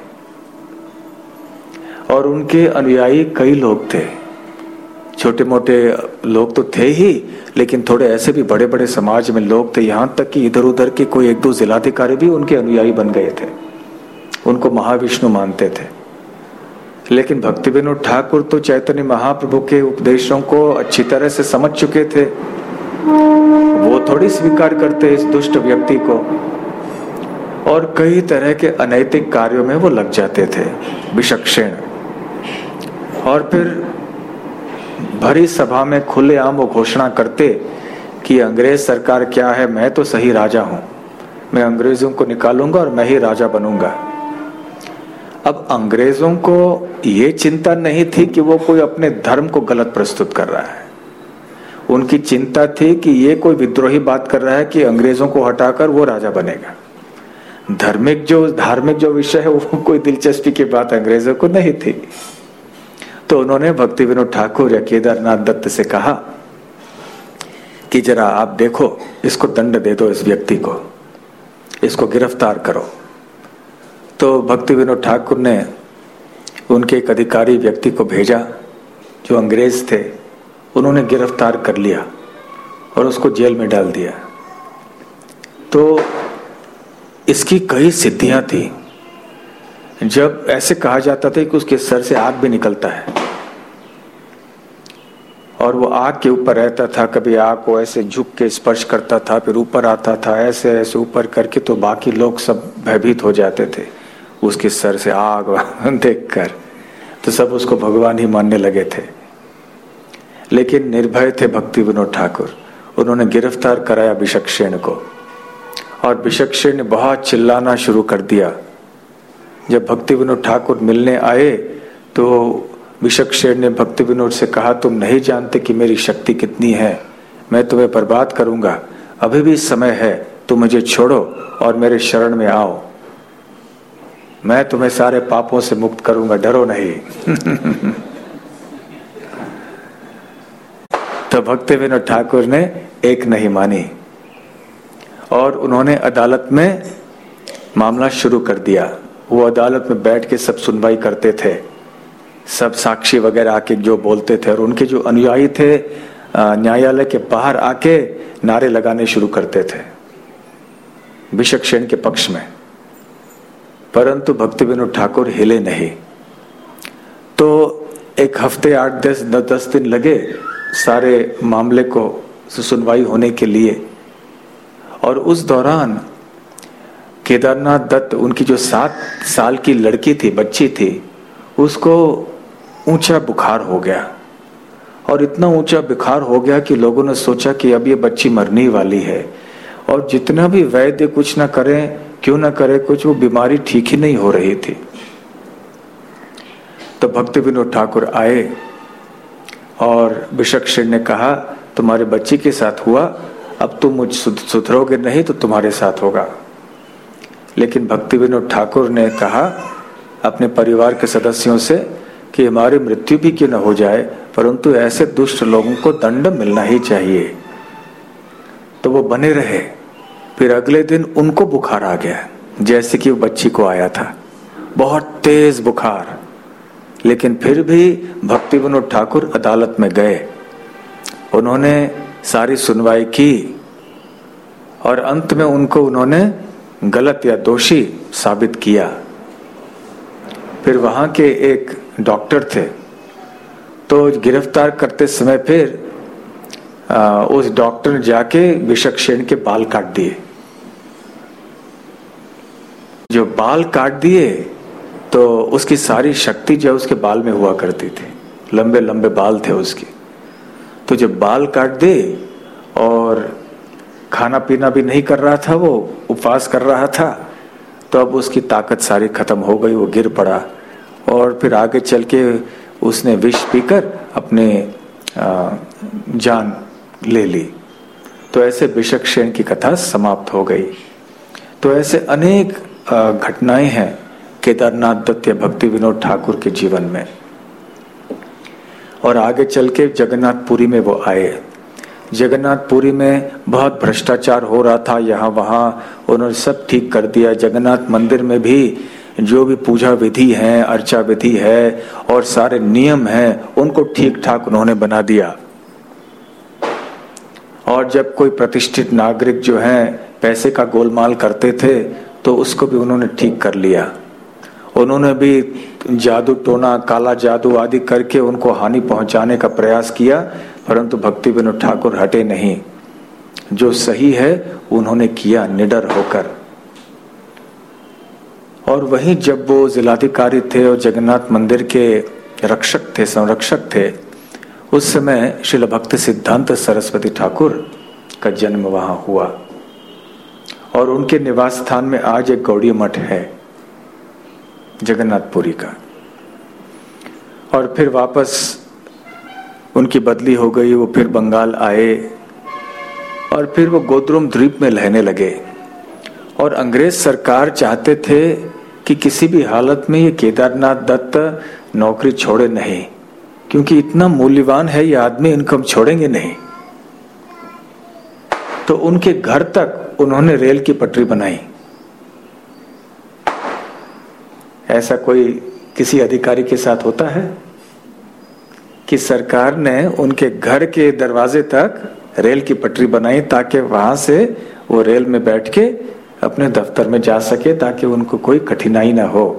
और उनके अनुयायी कई लोग थे, छोटे मोटे लोग तो थे ही, लेकिन थोड़े ऐसे भी बड़े बड़े समाज में लोग थे, यहां तक कि इधर उधर के कोई 1-2 जिलाधिकारी भी उनके अनुयायी बन गए थे, उनको महाविष्णु मानते थे। लेकिन भक्ति विनोद ठाकुर तो चैतन्य महाप्रभु के उपदेशों को अच्छी तरह से समझ चुके थे, वो थोड़ी स्वीकार करते इस दुष्ट व्यक्ति को। और कई तरह के अनैतिक कार्यों में वो लग जाते थे, विचक्षण। और फिर भरी सभा में खुलेआम वो घोषणा करते कि अंग्रेज सरकार क्या है, मैं तो सही राजा हूं, मैं अंग्रेजों को निकालूंगा और मैं ही राजा बनूंगा। अब अंग्रेजों को ये चिंता नहीं थी कि वो कोई अपने धर्म को गलत प्रस्तुत कर रहा है, उनकी चिंता थी कि ये कोई विद्रोही बात कर रहा है कि अंग्रेजों को हटाकर वो राजा बनेगा। धार्मिक जो विषय है वो कोई दिलचस्पी की बात अंग्रेजों को नहीं थी। तो उन्होंने भक्ति विनोद ठाकुर या केदारनाथ दत्त से कहा कि जरा आप देखो, इसको दंड दे दो, इस व्यक्ति को, इसको गिरफ्तार करो। तो भक्ति विनोद ठाकुर ने उनके एक अधिकारी व्यक्ति को भेजा जो अंग्रेज थे, उन्होंने गिरफ्तार कर लिया और उसको जेल में डाल दिया। तो इसकी कई सिद्धियां थी। जब ऐसे कहा जाता था कि उसके सर से आग भी निकलता है और वो आग के ऊपर रहता था, कभी आग को ऐसे झुक के स्पर्श करता था, फिर ऊपर आता था, ऐसे ऐसे ऊपर करके, तो बाकी लोग सब भयभीत हो जाते थे उसके सर से आग देखकर। तो सब उसको भगवान ही मानने लगे थे। लेकिन निर्भय थे भक्ति विनोद ठाकुर। उन्होंने गिरफ्तार कराया विचक्षण को और विचक्षण ने बहुत चिल्लाना शुरू कर दिया। जब भक्ति विनोद ठाकुर मिलने आए तो विचक्षण ने भक्ति विनोद से कहा, तुम नहीं जानते कि मेरी शक्ति कितनी है, मैं तुम्हें बर्बाद करूंगा, अभी भी समय है, तुम मुझे छोड़ो और मेरे शरण में आओ, मैं तुम्हें सारे पापों से मुक्त करूंगा, डरो नहीं। तो भक्ति विनोद ठाकुर ने एक नहीं मानी और उन्होंने अदालत में मामला शुरू कर दिया। वो अदालत में बैठ के सब सुनवाई करते थे, सब साक्षी वगैरह आके जो बोलते थे, और उनके जो अनुयायी थे न्यायालय के बाहर आके नारे लगाने शुरू करते थे विचक्षण के पक्ष में। परंतु भक्ति विनोद ठाकुर हिले नहीं। तो एक हफ्ते 8-10 दिन लगे सारे मामले को सुनवाई होने के लिए। और उस दौरान केदारनाथ दत्त, उनकी जो 7 साल की लड़की थी, बच्ची थी, उसको ऊंचा बुखार हो गया। और इतना ऊंचा बुखार हो गया कि लोगों ने सोचा कि अब ये बच्ची मरने वाली है, और जितना भी वैद्य कुछ ना करें, क्यों ना करे कुछ, वो बीमारी ठीक ही नहीं हो रही थी। तो भक्ति विनोद ठाकुर आए और विचक्षण ने कहा, तुम्हारे बच्ची के साथ हुआ, अब तुम मुझ सुधरोगे नहीं तो तुम्हारे साथ होगा। लेकिन भक्ति विनोद ठाकुर ने कहा अपने परिवार के सदस्यों से कि हमारी मृत्यु भी क्यों न हो जाए, परंतु ऐसे दुष्ट लोगों को दंड मिलना ही चाहिए। तो वो बने रहे। फिर अगले दिन उनको बुखार आ गया, जैसे कि वो बच्ची को आया था, बहुत तेज बुखार। लेकिन फिर भी भक्ति विनोद ठाकुर अदालत में गए, उन्होंने सारी सुनवाई की और अंत में उनको उन्होंने गलत या दोषी साबित किया। फिर वहां के एक डॉक्टर थे, तो गिरफ्तार करते समय फिर उस डॉक्टर ने जाके विचक्षण के बाल काट दिए। जो बाल काट दिए तो उसकी सारी शक्ति जो उसके बाल में हुआ करती थी, लंबे लंबे बाल थे उसके। तो जब बाल काट दे और खाना पीना भी नहीं कर रहा था, वो उपवास कर रहा था, तो अब उसकी ताकत सारी खत्म हो गई, वो गिर पड़ा। और फिर आगे चल के उसने विष पीकर अपने जान ले ली। तो ऐसे विचक्षण की कथा समाप्त हो गई। तो ऐसे अनेक घटनाएं हैं केदारनाथ दत्त या भक्ति विनोद ठाकुर के जीवन में। और आगे चल के जगन्नाथपुरी में वो आए। जगन्नाथपुरी में बहुत भ्रष्टाचार हो रहा था, यहाँ वहाँ उन्होंने सब ठीक कर दिया। जगन्नाथ मंदिर में भी जो भी पूजा विधि है, अर्चा विधि है और सारे नियम हैं, उनको ठीक ठाक उन्होंने बना दिया। और जब कोई प्रतिष्ठित नागरिक जो है पैसे का गोलमाल करते थे, तो उसको भी उन्होंने ठीक कर लिया। उन्होंने भी जादू टोना, काला जादू आदि करके उनको हानि पहुंचाने का प्रयास किया, परंतु भक्ति विनोद ठाकुर हटे नहीं। जो सही है उन्होंने किया निडर होकर। और वहीं जब वो जिलाधिकारी थे और जगन्नाथ मंदिर के रक्षक थे, संरक्षक थे, उस समय श्रील भक्ति सिद्धांत सरस्वती ठाकुर का जन्म वहां हुआ और उनके निवास स्थान में आज एक गौड़ीय मठ है जगन्नाथपुरी का। और फिर वापस उनकी बदली हो गई, वो फिर बंगाल आए और फिर वो गोद्रुम द्वीप में रहने लगे। और अंग्रेज सरकार चाहते थे कि किसी भी हालत में ये केदारनाथ दत्त नौकरी छोड़े नहीं, क्योंकि इतना मूल्यवान है ये आदमी, इनको हम छोड़ेंगे नहीं। तो उनके घर तक उन्होंने रेल की पटरी बनाई। ऐसा कोई किसी अधिकारी के साथ होता है कि सरकार ने उनके घर के दरवाजे तक रेल की पटरी बनाई ताकि वहां से वो रेल में बैठ के अपने दफ्तर में जा सके, ताकि उनको कोई कठिनाई ना हो।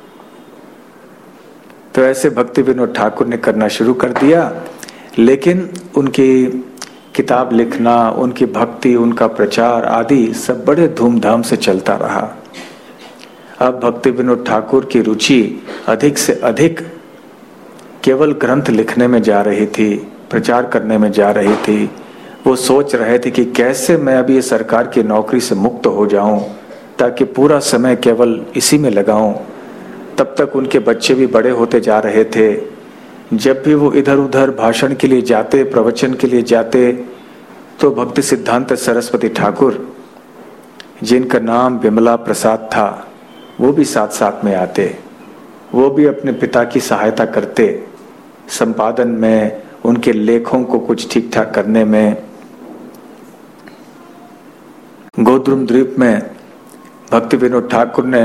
तो ऐसे भक्ति विनोद ठाकुर ने करना शुरू कर दिया, लेकिन उनकी किताब लिखना, उनकी भक्ति, उनका प्रचार आदि सब बड़े धूमधाम से चलता रहा। अब भक्ति विनोद ठाकुर की रुचि अधिक से अधिक केवल ग्रंथ लिखने में जा रही थी, प्रचार करने में जा रही थी। वो सोच रहे थे कि कैसे मैं अभी ये सरकार की नौकरी से मुक्त हो जाऊं ताकि पूरा समय केवल इसी में लगाऊं। तब तक उनके बच्चे भी बड़े होते जा रहे थे। जब भी वो इधर उधर भाषण के लिए जाते, प्रवचन के लिए जाते, तो भक्ति सिद्धांत सरस्वती ठाकुर, जिनका नाम विमला प्रसाद था, वो भी साथ साथ में आते। वो भी अपने पिता की सहायता करते संपादन में, उनके लेखों को कुछ ठीक ठाक करने में। गोद्रुम द्वीप में भक्ति विनोद ठाकुर ने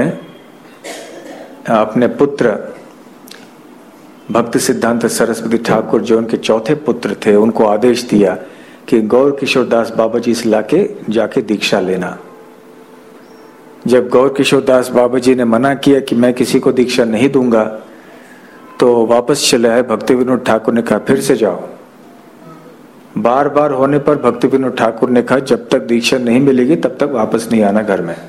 अपने पुत्र भक्ति सिद्धांत सरस्वती ठाकुर, जो उनके चौथे पुत्र थे, उनको आदेश दिया कि गौर किशोर दास बाबा जी से जाके दीक्षा लेना। जब गौर किशोर दास बाबा जी ने मना किया कि मैं किसी को दीक्षा नहीं दूंगा, तो वापस चले आए। भक्ति विनोद ठाकुर ने कहा फिर से जाओ। बार बार होने पर भक्ति विनोद ठाकुर ने कहा जब तक दीक्षा नहीं मिलेगी तब तक वापस नहीं आना घर में।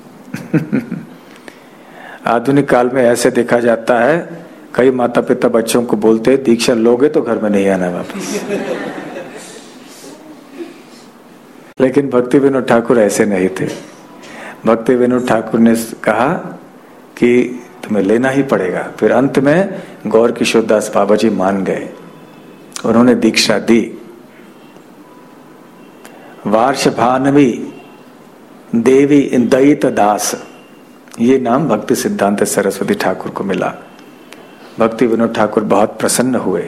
आधुनिक काल में ऐसे देखा जाता है, कई माता पिता बच्चों को बोलते हैं दीक्षा लोगे तो घर में नहीं आना वापस। लेकिन भक्ति विनोद ठाकुर ऐसे नहीं थे। भक्ति विनोद ठाकुर ने कहा कि तुम्हें लेना ही पड़ेगा। फिर अंत में गौर किशोर दास बाबा जी मान गए, उन्होंने दीक्षा दी। वार्ष भानवी देवी दयित दास, ये नाम भक्ति सिद्धांत सरस्वती ठाकुर को मिला। भक्ति विनोद ठाकुर बहुत प्रसन्न हुए।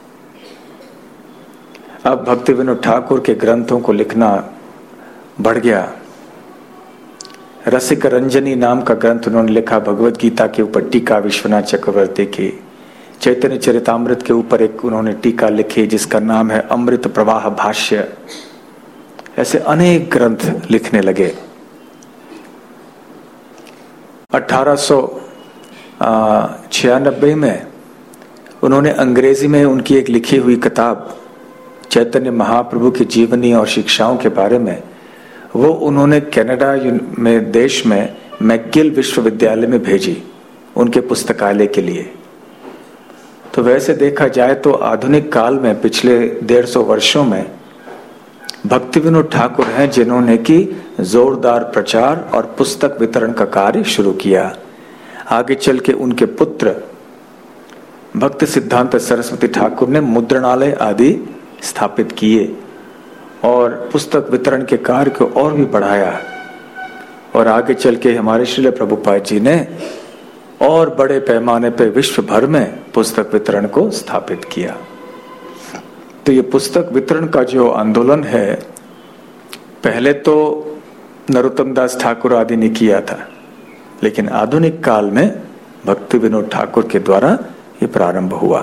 अब भक्ति विनोद ठाकुर के ग्रंथों को लिखना बढ़ गया। रसिक रंजनी नाम का ग्रंथ उन्होंने लिखा, भगवत गीता के ऊपर टीका विश्वनाथ चक्रवर्ती की। चैतन्य चरितामृत के ऊपर एक उन्होंने टीका लिखी जिसका नाम है अमृत प्रवाह भाष्य। ऐसे अनेक ग्रंथ लिखने लगे। 1896 में उन्होंने अंग्रेजी में उनकी एक लिखी हुई किताब चैतन्य महाप्रभु की जीवनी और शिक्षाओं के बारे में, वो उन्होंने कनाडा में देश में मैकगिल विश्वविद्यालय में भेजी उनके पुस्तकालय के लिए। तो वैसे देखा जाए तो आधुनिक काल में पिछले 150 वर्षों में भक्ति विनोद ठाकुर हैं जिन्होंने की जोरदार प्रचार और पुस्तक वितरण का कार्य शुरू किया। आगे चल के उनके पुत्र भक्ति सिद्धांत सरस्वती ठाकुर ने मुद्रणालय आदि स्थापित किए और पुस्तक वितरण के कार्य को और भी बढ़ाया। और आगे चल के हमारे श्रील प्रभुपाद जी ने और बड़े पैमाने पर विश्व भर में पुस्तक वितरण को स्थापित किया। तो ये पुस्तक वितरण का जो आंदोलन है, पहले तो नरोत्तम दास ठाकुर आदि ने किया था, लेकिन आधुनिक काल में भक्ति विनोद ठाकुर के द्वारा ये प्रारंभ हुआ।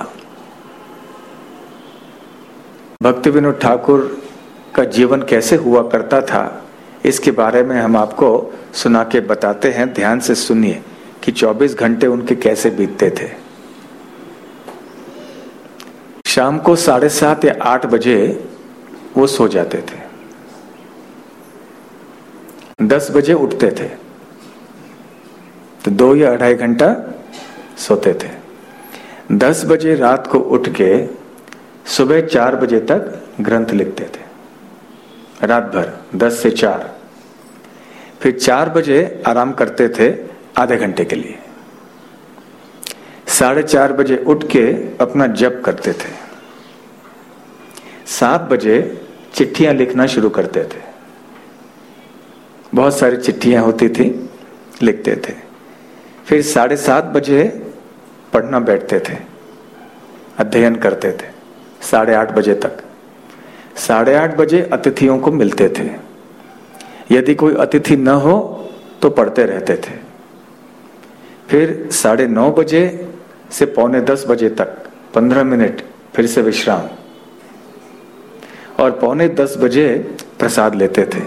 भक्ति विनोद ठाकुर का जीवन कैसे हुआ करता था, इसके बारे में हम आपको सुना के बताते हैं। ध्यान से सुनिए कि 24 घंटे उनके कैसे बीतते थे। शाम को 7:30 या 8 बजे वो सो जाते थे, 10 बजे उठते थे। तो 2 या 2.5 घंटा सोते थे। 10 बजे रात को उठ के सुबह 4 बजे तक ग्रंथ लिखते थे, रात भर 10 से 4। फिर 4 बजे आराम करते थे आधे घंटे के लिए। 4:30 बजे उठ के अपना जप करते थे। 7 बजे चिट्ठियां लिखना शुरू करते थे। बहुत सारी चिट्ठियां होती थी, लिखते थे। फिर 7:30 बजे पढ़ना बैठते थे, अध्ययन करते थे 8:30 बजे तक। 8:30 बजे अतिथियों को मिलते थे। यदि कोई अतिथि न हो तो पढ़ते रहते थे। फिर 9:30 बजे से 9:45 बजे तक 15 मिनट फिर से विश्राम, और 9:45 बजे प्रसाद लेते थे।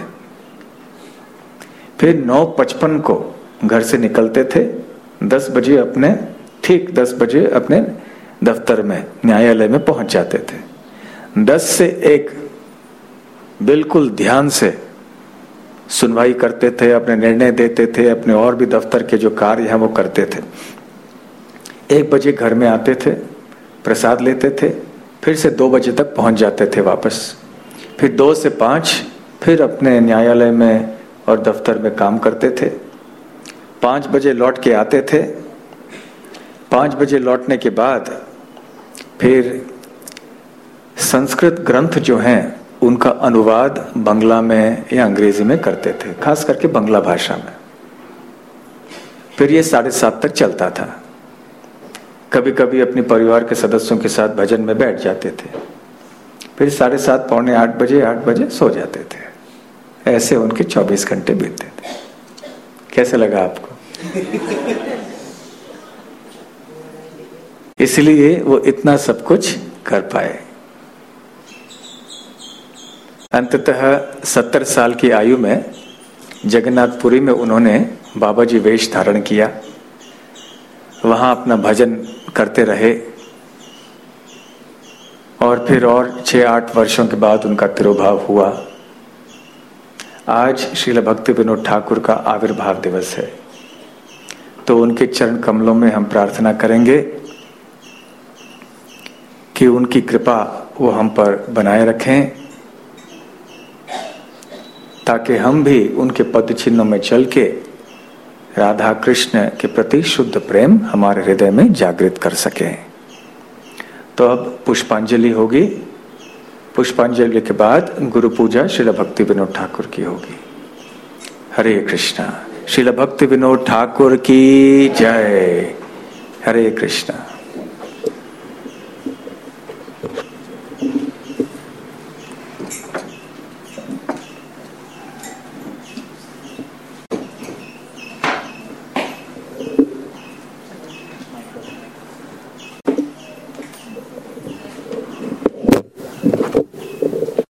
फिर 9:55 को घर से निकलते थे। 10 बजे ठीक 10 बजे अपने दफ्तर में, न्यायालय में पहुंच जाते थे। 10 से 1 बिल्कुल ध्यान से सुनवाई करते थे, अपने निर्णय देते थे, अपने और भी दफ्तर के जो कार्य हैं वो करते थे। 1 बजे घर में आते थे, प्रसाद लेते थे, फिर से 2 बजे तक पहुंच जाते थे वापस। फिर 2 से 5 फिर अपने न्यायालय में और दफ्तर में काम करते थे। 5 बजे लौट के आते थे। 5 बजे लौटने के बाद फिर संस्कृत ग्रंथ जो हैं उनका अनुवाद बांग्ला में या अंग्रेजी में करते थे, खास करके बांग्ला भाषा में। फिर ये 7:30 तक चलता था। कभी कभी अपने परिवार के सदस्यों के साथ भजन में बैठ जाते थे। फिर 7:30 पौने 8 बजे 8 बजे सो जाते थे। ऐसे उनके 24 घंटे बीतते थे। कैसे लगा आपको? इसलिए वो इतना सब कुछ कर पाए। अंततः 70 साल की आयु में जगन्नाथपुरी में उन्होंने बाबा जी वेश धारण किया। वहां अपना भजन करते रहे और फिर और 6-8 वर्षों के बाद उनका तिरोभाव हुआ। आज श्रील भक्ति विनोद ठाकुर का आविर्भाव दिवस है, तो उनके चरण कमलों में हम प्रार्थना करेंगे कि उनकी कृपा वो हम पर बनाए रखें, ताकि हम भी उनके पद चिन्हों में चल के राधा कृष्ण के प्रति शुद्ध प्रेम हमारे हृदय में जागृत कर सकें। तो अब पुष्पांजलि होगी। पुष्पांजलि के बाद गुरु पूजा श्रील भक्ति विनोद ठाकुर की होगी। हरे कृष्णा। श्रील भक्ति विनोद ठाकुर की जय। हरे कृष्णा।